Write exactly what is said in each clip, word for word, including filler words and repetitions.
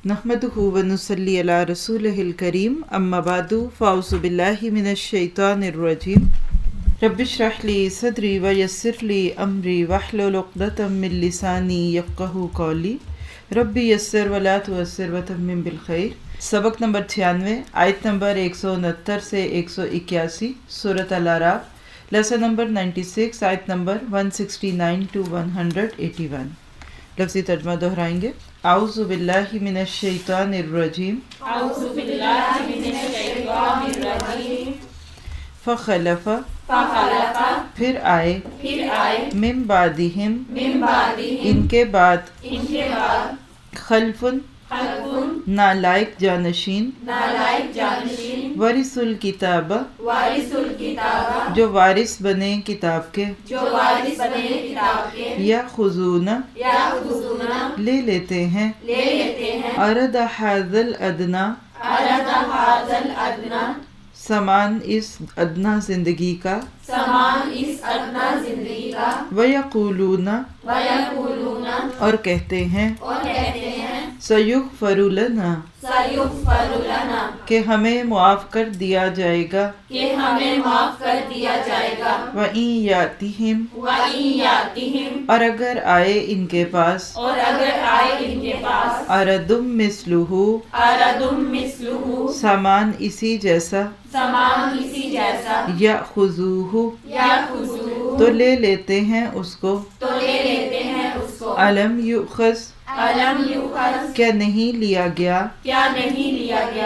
نحمدہ ونصلی علی رسولہ الکریم اما بعد فاعوذ باللہ من الشیطان الرجیم رب اشرح لی صدری ویسر لی امری واحلل عقدۃ من لسانی یفقہوا قولی رب یسر ولا تعسر وتمم بالخیر۔ سبق نمبر چھیانوے، آیت نمبر ایک سو انہتر سے ایک سو اکیاسی، سورۃ الاعراف، لیسن نمبر نائنٹی سکس، آیت number one sixty nine two one hundred eighty one. لفظی ترجمہ دہرائیں گے۔ اعوذ باللہ من الشیطان الرجیم اعوذ باللہ من الشیطان الرجیم فخلف فخلف پھر آئے پھر آئے من بعدہم من بعدہم ان کے بعد ان کے بعد خلف خلف نالائق جانشین نالائق جانشین ورث الکتاب وارث الکتاب جو وارث بنے کتاب کے جو وارث بنے کتاب کے یاخذون یاخذون لے لیتے ہیں لے لیتے ہیں ارد ھذا الادنی عرض ھذا الادنی سامان اس ادنا زندگی کا سامان اس ادنا زندگی کا ویقولون ویقولون اور کہتے ہیں اور کہتے ہیں سیغفر لنا سیغفر لنا کہ ہمیں معاف کر دیا جائے گا کہ ہمیں معاف کر دیا جائے گا وَإِن یاتہم وَإِن یاتہم اور اگر آئے ان کے پاس اور اگر آئے ان کے پاس اردم مثلہ اردم مثلہ سامان اسی جیسا سامان اسی جیسا یاخذوہ یاخذوہ تو لے لیتے ہیں اس کو تو لے لیتے ہیں اس کو الم یؤخذ علم یؤخذ کیا نہیں لیا گیا کیا نہیں لیا گیا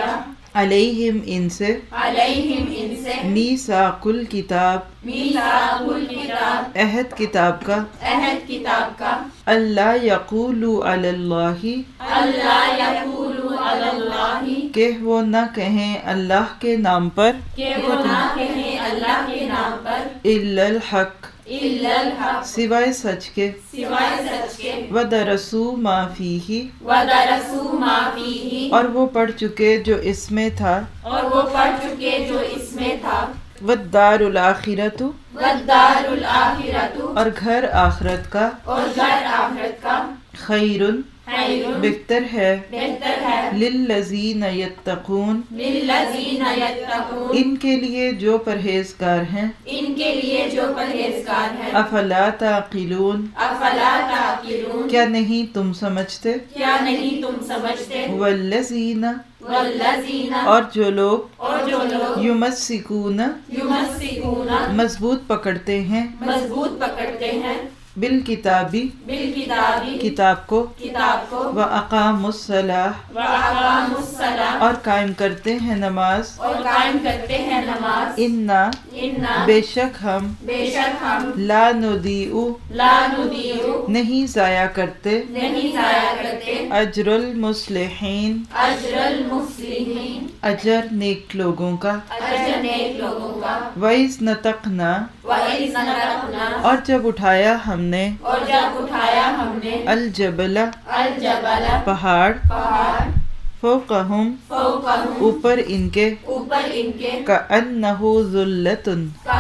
علیہم ان سے علیہم ان سے میثاق الکتاب میثاق الکتاب عہد کتاب کا عہد کتاب کا اللہ یقولوا علی اللہ اللہ یقول علی اللہ کہ وہ نہ کہیں اللہ کے نام پر کہ وہ نہ کہیں اللہ کے نام پر الا الحق الا الحق سوائے سچ کے سوائے سچ کے ودرسوا ما فیہ وَدَرَسُوا مَا فِيهِ اور وہ پڑھ چکے جو اس میں تھا اور وہ پڑھ چکے جو اس میں تھا والدار الآخرۃ وَالدَّارُ الْآخِرَةُ اور گھر آخرت کا اور گھر آخرت کا خیر خیر بہتر ہے بہتر ہے للذین یتقون للذین یتقون ان کے لیے جو پرہیزگار ہیں ان کے لیے جو پرہیزگار ہیں افلا تعقلون افلا تعقلون کیا نہیں تم سمجھتے کیا نہیں تم سمجھتے والذین والذین اور جو لوگ اور جو لوگ یمسکون یمسکون مضبوط پکڑتے ہیں مضبوط پکڑتے ہیں بالکتابی بالکتابی کتاب کو کتاب کو واقاموا الصلاۃ وَأَقَامُوا الصَّلَاةَ اور قائم کرتے ہیں نماز اور قائم کرتے ہیں نماز انا اِنَّا بے شک ہم بے شک ہم لا نضیع لا نضیع نہیں ضائع کرتے نہیں ضائع کرتے اجر المصلحین اجر المصلحین اجر نیک لوگوں کا اجر نیک لوگوں کا وَإِذْ نَطَقْنَا وَإِذْ نَطَقْنَا اور جب اٹھایا ہم نے اور جب اٹھایا ہم نے الجبل الجبل پہاڑ پہاڑ فوقہم فوقہم اوپر ان کے اوپر ان کے کأنہ ذلۃ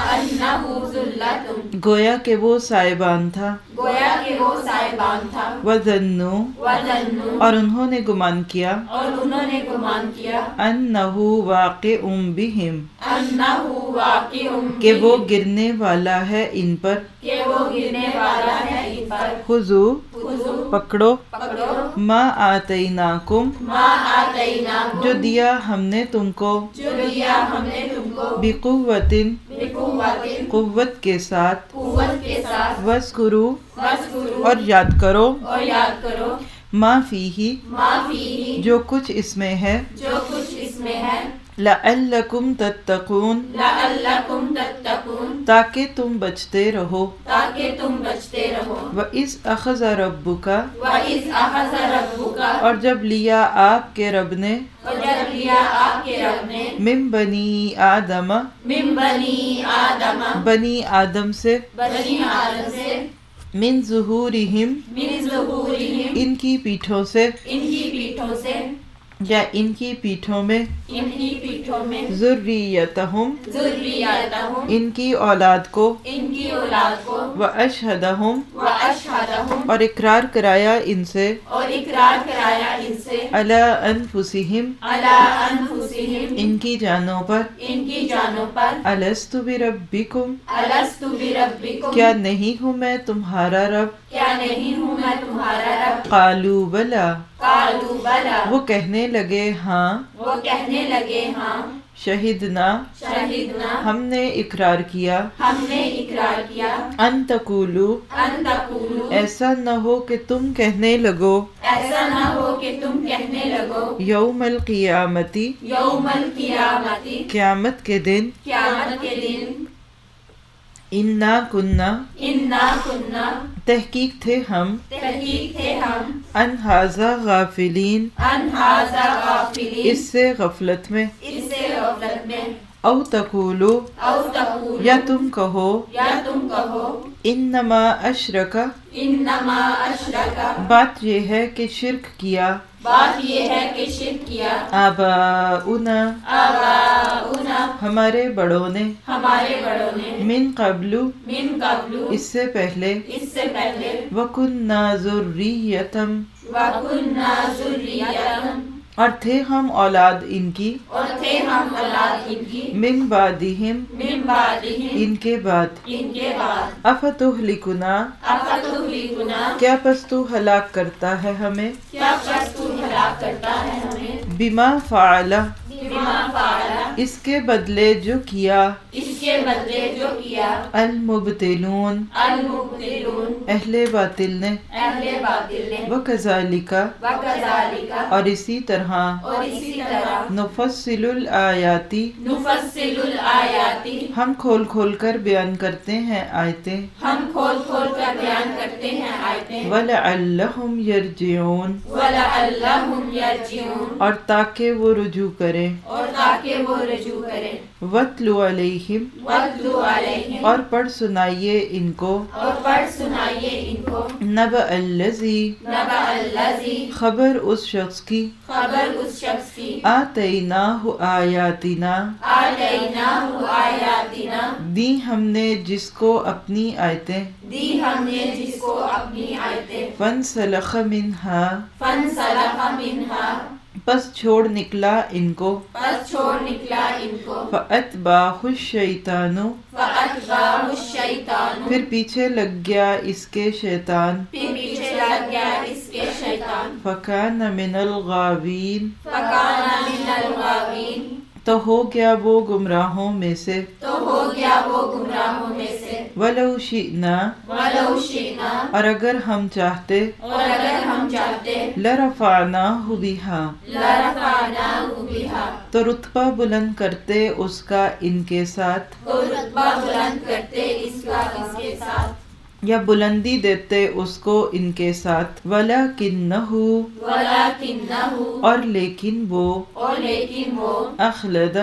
کأنہ ذلۃ گویا کہ وہ سائبان تھا گویا کہ وہ سائبان تھا وظنوا وظنوا اور انہوں نے گمان کیا اور انہوں نے گمان کیا انہ واقع بہم انہ واقع کہ وہ گرنے والا ہے ان پر کہ وہ گرنے والا ہے ان پر خذوا خذوا پکڑو پکڑو ما آتیناکم ما آتیناکم جو دیا ہم نے تم کو جو دیا ہم نے تم کو بقوت بقوت قوت کے ساتھ قوت کے ساتھ وذکروا وَاذْكُرُوا اور یاد کرو اور یاد کرو ما فیہ ما فیہ جو کچھ اس میں ہے جو کچھ اس میں ہے لعلکم تتقون لعلکم تتقون تاکہ تم بچتے رہو تاکہ تم بچتے رہو وَإِذْ أَخَذَ رَبُّكَ وَإِذْ أَخَذَ رَبُّكَ اور جب لیا آپ کے رب نے اور جب لیا آپ کے رب نے من بنی آدم من بنی آدم بنی آدم سے بنی آدم سے من ظہورہم من ظہورہم ان کی پیٹھوں سے ان کی پیٹھوں سے یا ان کی پیٹھوں میں इनकी पीठों में ذریتہم ذریتہم ان کی اولاد کو इनकी औलाद को واشہدہم व अशहदहुम اور اقرار کرایا ان سے और इकरार कराया इनसे علی انفسہم अला अनफुसिहिम ان کی جانوں پر इनकी जानों पर الست بربکم अलस्तु बिरब्बिकुम کیا نہیں ہوں میں تمہارا رب क्या नहीं हूँ मैं तुम्हारा रब قالوا بلا कालू बला وہ کہنے لگے ہاں वो कहने लगे हाँ شہدنا शहीदना ہم نے اقرار کیا हमने इकरार किया ان تقولوا अन तकूलू ایسا نہ ہو کہ تم کہنے لگو ऐसा न हो कि तुम कहने लगो یوم القیامتی यौमल कियामती قیامت کے دن क़यामत के दिन انا کننا इन्ना कुन्ना تحقیق تھے ہم तहकीक थे हम ان ھذا غافلین अन हाज़ा गाफिलीन اس سے غفلت میں इससे गफलत में او تقولو औ तकूलू یا تم کہو या तुम कहो انما اشرک इन्नमा अशरका بات یہ ہے کہ شرک کیا बात یہ ہے کہ شرک کیا آباؤنا आबाउना ہمارے بڑوں نے ہمارے بڑوں نے من قبل من قبل اس سے پہلے اس سے پہلے وَكُنَّا ذُرِّيَّةً وَكُنَّا ذُرِّيَّةً اور تھے ہم اولاد ان کی اور تھے ہم اولاد ان کی من بعدہم من بعدہم ان کے بعد ان کے بعد افتہلکنا افتہلکنا کیا پس تو ہلاک کرتا ہے ہمیں کیا پس تو ہلاک کرتا ہے ہمیں بما فعل بما فعل اس کے بدلے جو کیا اس کے بدلے جو کیا المبتلون المبتلون اہل باطل نے اہل باطل نے وکذالک وکذالک اور اسی طرح اور اسی طرح نفصل الآیاتی نفصل الآیاتی ہم کھول کھول کر بیان کرتے ہیں آیتیں ہم کھول کھول کر بیان کرتے ہیں آیتیں وَلَعَلَّهُمْ يَرْجِعُونَ وَلَعَلَّهُمْ يَرْجِعُونَ اور تاکہ وہ رجوع کریں اور تاکہ وہ رجوع کریں وَاتْلُ عَلَيْهِمْ وَاتْلُ عَلَيْهِمْ اور پڑھ سنائیے ان کو اور پڑھ سنائیے ان کو نَبَأَ الَّذِي نبأ الذی خبر اس شخص کی خبر اس شخص کی آتَيْنَاهُ آیاتنا آتیناہ آیاتنا دی ہم نے جس کو اپنی آیتیں دی ہم نے جس کو اپنی آیتیں فَانْسَلَخَ مِنْهَا فَانْسَلَخَ مِنْهَا پس چھوڑ نکلا ان کو پس چھوڑ نکلا ان کو فَأَتْبَعَهُ الشَّيْطَانُ فَأَتْبَعَهُ الشَّيْطَانُ پھر پیچھے لگ گیا اس کے شیطان پھر پیچھے لگ گیا اس کے شیطان فَكَانَ مِنَ الْغَاوِينَ فَكَانَ مِنَ الْغَاوِينَ تو ہو گیا وہ گمراہوں میں سے تو ہو گیا وہ گمراہوں میں سے وَلَوْ شِئْنَا وَلَوْ شِئْنَا اور اگر ہم چاہتے اور اگر ہم چاہتے لَرَفَعْنَاهُ بِهَا لَرَفَعْنَاهُ بِهَا تو رتبہ بلند کرتے اس کا ان کے ساتھ تو رتبہ بلند کرتے اس کا اس کے ساتھ یا بلندی دیتے اس کو ان کے ساتھ وَلَكِنَّهُ وَلَكِنَّهُ اور لیکن وہ اور لیکن وہ اخلد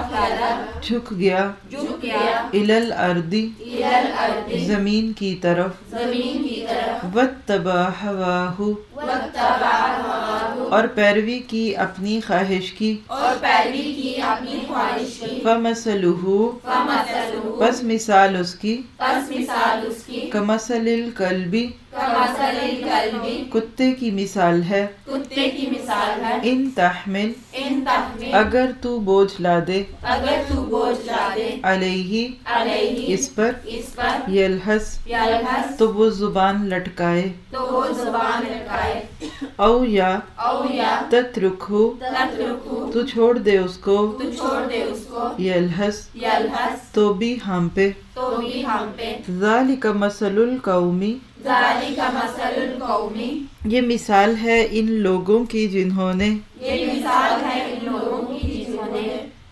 اخلد جھک گیا جھک گیا الی الارض الی الارض زمین کی طرف زمین کی طرف واتبع ہواہ واتبع ہواہ اور پیروی کی اپنی خواہش کی اور پیروی کی اپنی خواہش کی فمثلہ فمثلہ بس مثال اس کی پس مثال اس کی کمثل الکلب کمثل الکلب کتے کی مثال ہے کتے کی مثال ہے ان تحمل ان تحمل اگر تو بوجھ لا دے اگر تو بوجھ لا دے علیہ علیہ اس پر اس پر یلحس یلحس تو وہ زبان لٹکائے تو وہ زبان لٹکائے او یا او یا تترکہ تترکہ تو چھوڑ دے اس کو تو چھوڑ دے اس کو یلحس یلحس تو بھی ہم پہ تو بھی ہم پہ ذالک مثل القوم ذالک مثل القوم یہ مثال ہے ان لوگوں کی جنہوں نے یہ مثال ہے ان لوگوں کی جنہوں نے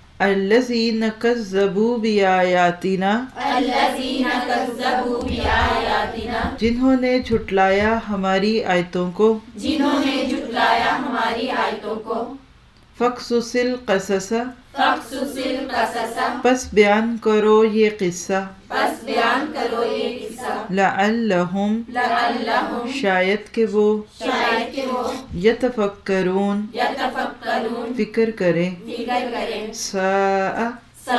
الذین کذبوا بآیاتنا الذین کذبوا بآیاتنا جنہوں نے جھٹلایا ہماری آیتوں کو جنہوں نے جھٹلایا ہماری آیتوں کو فقصص القصص فقصص القصص پس بیان کرو یہ قصہ بس بیان کرو یہ قصہ سب لعلہم لعلہم شاید کہ وہ شاید کہ وہ یتفکرون یتفکرون فکر کریں فکر کریں ساء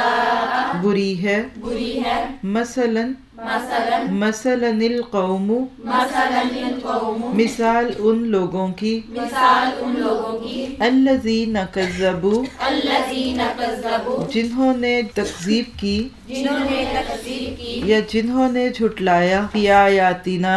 ساء بری ہے بری ہے مثلاً مثلا مثلاً القوم مثلا القوم مثال ان لوگوں کی مثال ان لوگوں کی الذین کذبوا الذین کذبوا جنہوں نے تکذیب کی جنہوں نے تکذیب کی یا جنہوں نے جھٹلایا فی آیاتنا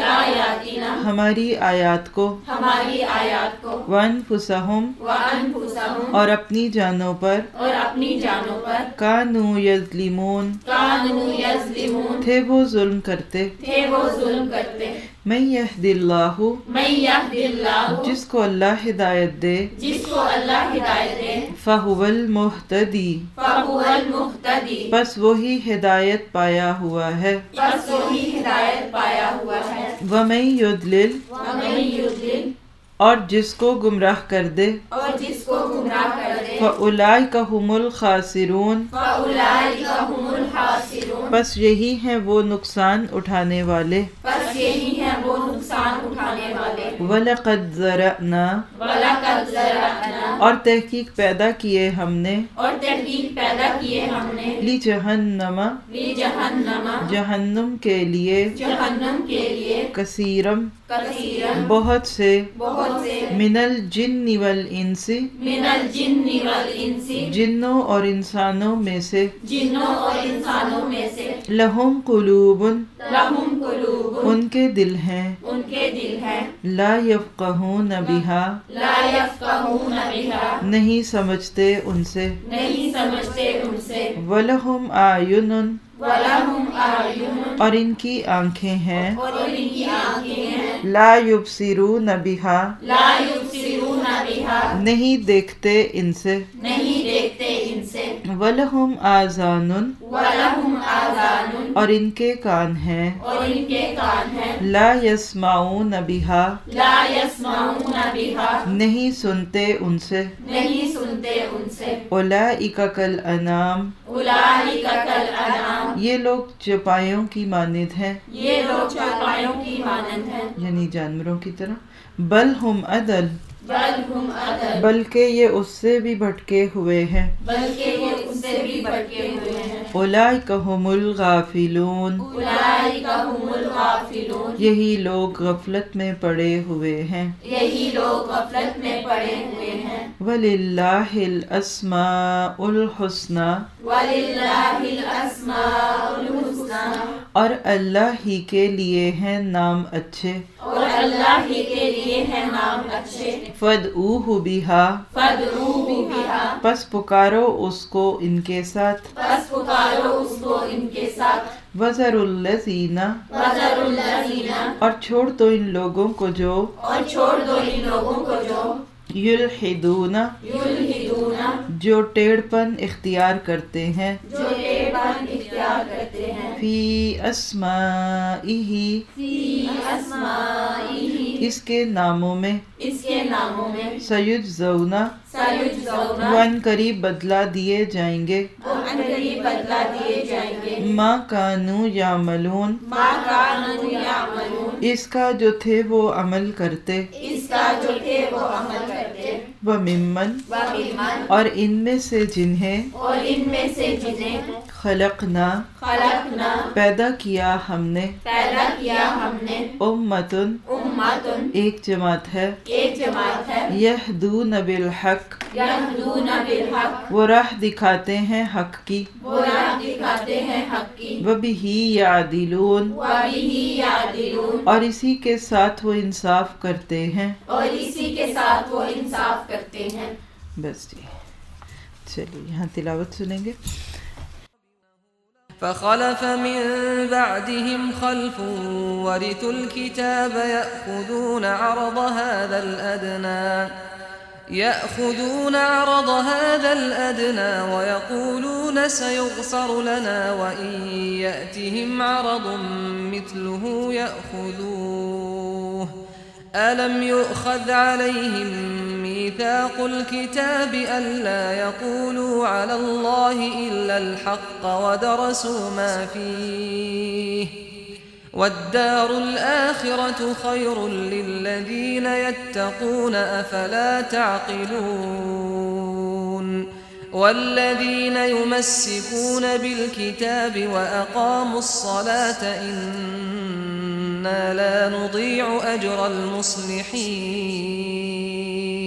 بآیاتنا ہماری آیات کو ہماری آیات کو وانفسہم وانفسہم اور اپنی جانوں پر اور اپنی جانوں پر کانوا یظلمون کانوا یظلمون تھے وہ ظلم کرتے تھے وہ ظلم کرتے من یہد اللہ من یہد اللہ جس کو اللہ ہدایت دے جس کو اللہ ہدایت دے فہو المہتدی فہو المہتدی بس وہی ہدایت پایا ہوا ہے بس وہی ہدایت پایا ہوا ہے ومن یضلل ومن یضلل اور جس کو گمراہ کر دے اور جس کو گمراہ کر دے فاولئک هم الخاسرون فاولئک هم الخاسرون بس یہی ہیں وہ نقصان اٹھانے والے بس یہی ہیں وہ نقصان اٹھانے والے وَلَقَدْ ذَرَأْنَا وَلَقَدْ ذَرَأْنَا اور تحقیق پیدا کیے ہم نے اور تحقیق پیدا کیے ہم نے لِجَہَنَّمَ لِجَہَنَّمَ جہنم کے لیے جہنم کے لیے کثیرم کثیرا بہت سے بہت سے من الجن والانس من الجن والانس جنوں اور انسانوں میں سے جنوں اور انسانوں میں سے لہم قلوب لہم قلوب ان کے دل ہیں ان کے دل ہیں لا یفقہون بہا لا یفقہون بہا نہیں سمجھتے ان سے نہیں سمجھتے ان سے وَلَهُمْ أَعْيُنٌ وَلَهُمْ أَعْيُنٌ اور ان کی آنکھیں ہیں اور ان کی آنکھیں ہیں لا يبصرون بها لا یبصرون بها نہیں دیکھتے ان سے نہیں دیکھتے ان سے وَلَهُمْ آذَانٌ وَلَهُمْ آذان اور ان کے کان ہیں اور ان کے کان ہیں لا يسمعون بها لا يسمعون بها نہیں سنتے ان سے نہیں سنتے ان سے اولئک کالانعام اولئک کالانعام یہ لوگ چوپایوں کی مانند ہیں یہ لوگ چوپایوں کی مانند ہیں یعنی جانوروں کی طرح بل ہم اضل بل ہم اضل بلکہ یہ اس سے بھی بھٹکے ہوئے ہیں بلکہ یہ اس سے بھی بھٹکے ہوئے ہیں اولئک هم الغافلون اولئک هم الغافلون یہی لوگ غفلت میں پڑے ہوئے ہیں یہی لوگ غفلت میں پڑے ہوئے ہیں وَلِلَّهِ الْأَسْمَاءُ الْحُسْنَى وَلِلَّهِ الْأَسْمَاءُ الْحُسْنَى اور اللہ ہی کے لیے ہیں نام اچھے اور اللہ ہی کے لیے ہیں نام اچھے فَادْعُوهُ بِهَا فَادْعُوهُ بِهَا پس پکارو اس کو ان کے ساتھ پس پکارو اس کو ان کے ساتھ وَذَرُوا الَّذِينَ وَذَرُوا الَّذِينَ اور چھوڑ دو ان لوگوں کو جو اور چھوڑ دو ان لوگوں کو جو یلحدون یلحدون جو ٹیڑھ پن اختیار کرتے ہیں جو ٹیڑھپن اختیار کرتے ہیں فی اسمائہ فی اسمائہ اس کے ناموں میں اس کے ناموں میں سیجزون سیجزون وان قریب بدلہ دیے جائیں گے ان قریب بدلہ دیے جائیں گے ما کانوا یعملون ما کانوا یعملون اس کا جو تھے وہ عمل کرتے اس کا جو تھے وہ عمل کرتے وممن وَمِمَّنْ اور ان میں سے جنہیں اور ان میں سے جنہیں خلقنا خلقنا پیدا کیا ہم نے پیدا کیا ہم نے امتن امتن ایک جماعت ہے ایک جماعت ہے یہدون بالحق یہدون بالحق وہ راہ دکھاتے ہیں حق کی وہ راہ دکھاتے ہیں حق کی وبہ یعدلون وَبِهِ یعدلون اور اسی کے ساتھ وہ انصاف کرتے ہیں اور اسی کے ساتھ وہ انصاف کرتے ہیں. بس جی چلیے یہاں تلاوت سنیں گے. فخلف من بعدهم خلف ورثوا الكتاب يأخذون عرض هذا الأدنى يأخذون عرض هذا الأدنى ويقولون سيغفر لنا وإن يأتهم عرض مثله يأخذوه ألم يؤخذ عليهم ميثاق الكتاب ألا يقولوا على الله إلا الحق ودرسوا ما فيه والدار الآخرة خير للذين يتقون أفلا تعقلون والذين يمسكون بالكتاب وأقاموا الصلاة إنا لا نضيع أجر المصلحين